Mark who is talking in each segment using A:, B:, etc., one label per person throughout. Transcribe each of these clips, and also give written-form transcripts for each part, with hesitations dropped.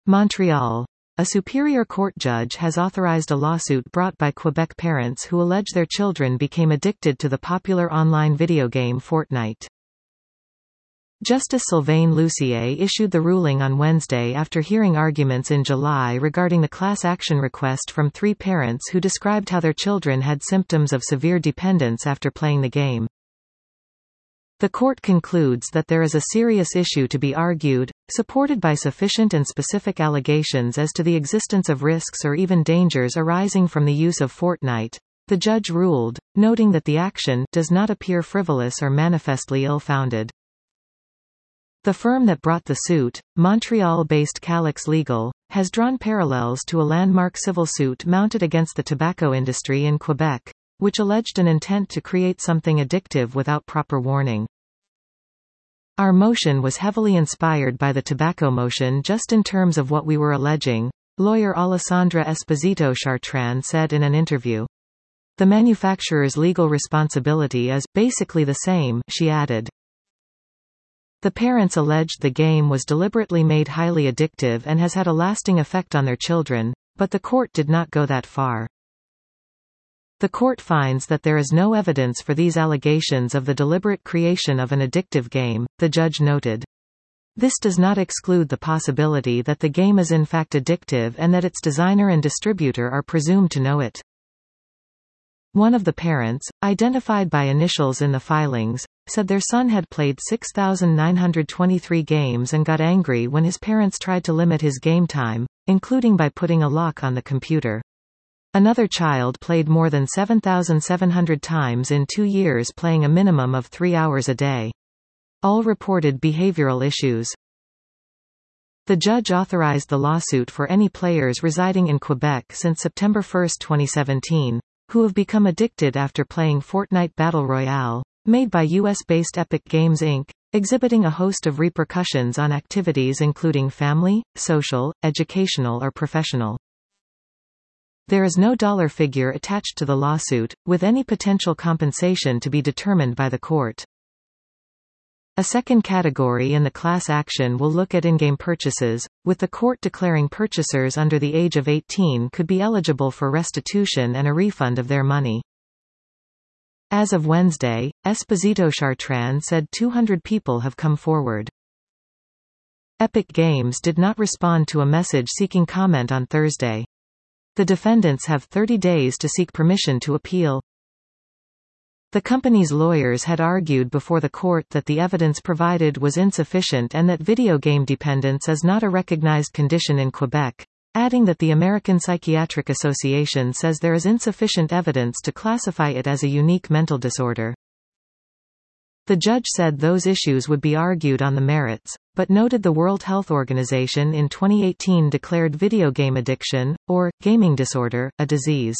A: Montreal. A Superior Court judge has authorized a lawsuit brought by Quebec parents who allege their children became addicted to the popular online video game Fortnite. Justice Sylvain Lussier issued the ruling on Wednesday after hearing arguments in July regarding the class action request from 3 parents who described how their children had symptoms of severe dependence after playing the game. The court concludes that there is a serious issue to be argued, supported by sufficient and specific allegations as to the existence of risks or even dangers arising from the use of Fortnite. The judge ruled, noting that the action does not appear frivolous or manifestly ill-founded. The firm that brought the suit, Montreal-based Calyx Legal, has drawn parallels to a landmark civil suit mounted against the tobacco industry in Quebec, which alleged an intent to create something addictive without proper warning. Our motion was heavily inspired by the tobacco motion just in terms of what we were alleging, lawyer Alessandra Esposito Chartrand said in an interview. The manufacturer's legal responsibility is basically the same, she added. The parents alleged the game was deliberately made highly addictive and has had a lasting effect on their children, but the court did not go that far. The court finds that there is no evidence for these allegations of the deliberate creation of an addictive game, the judge noted. This does not exclude the possibility that the game is in fact addictive and that its designer and distributor are presumed to know it. One of the parents, identified by initials in the filings, said their son had played 6,923 games and got angry when his parents tried to limit his game time, including by putting a lock on the computer. Another child played more than 7,700 times in 2 years, playing a minimum of 3 hours a day. All reported behavioral issues. The judge authorized the lawsuit for any players residing in Quebec since September 1, 2017. Who have become addicted after playing Fortnite Battle Royale, made by US-based Epic Games Inc., exhibiting a host of repercussions on activities including family, social, educational or professional. There is no dollar figure attached to the lawsuit, with any potential compensation to be determined by the court. A second category in the class action will look at in-game purchases, with the court declaring purchasers under the age of 18 could be eligible for restitution and a refund of their money. As of Wednesday, Esposito Chartrand said 200 people have come forward. Epic Games did not respond to a message seeking comment on Thursday. The defendants have 30 days to seek permission to appeal. The company's lawyers had argued before the court that the evidence provided was insufficient and that video game dependence is not a recognized condition in Quebec, adding that the American Psychiatric Association says there is insufficient evidence to classify it as a unique mental disorder. The judge said those issues would be argued on the merits, but noted the World Health Organization in 2018 declared video game addiction, or gaming disorder, a disease.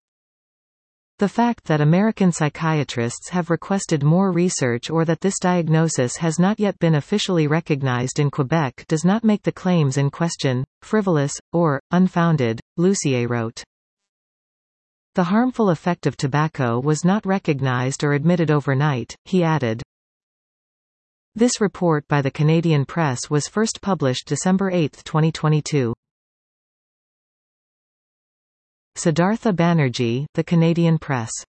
A: The fact that American psychiatrists have requested more research or that this diagnosis has not yet been officially recognized in Quebec does not make the claims in question frivolous, or unfounded, Lussier wrote. The harmful effect of tobacco was not recognized or admitted overnight, he added. This report by the Canadian Press was first published December 8, 2022. Siddhartha Banerjee, The Canadian Press.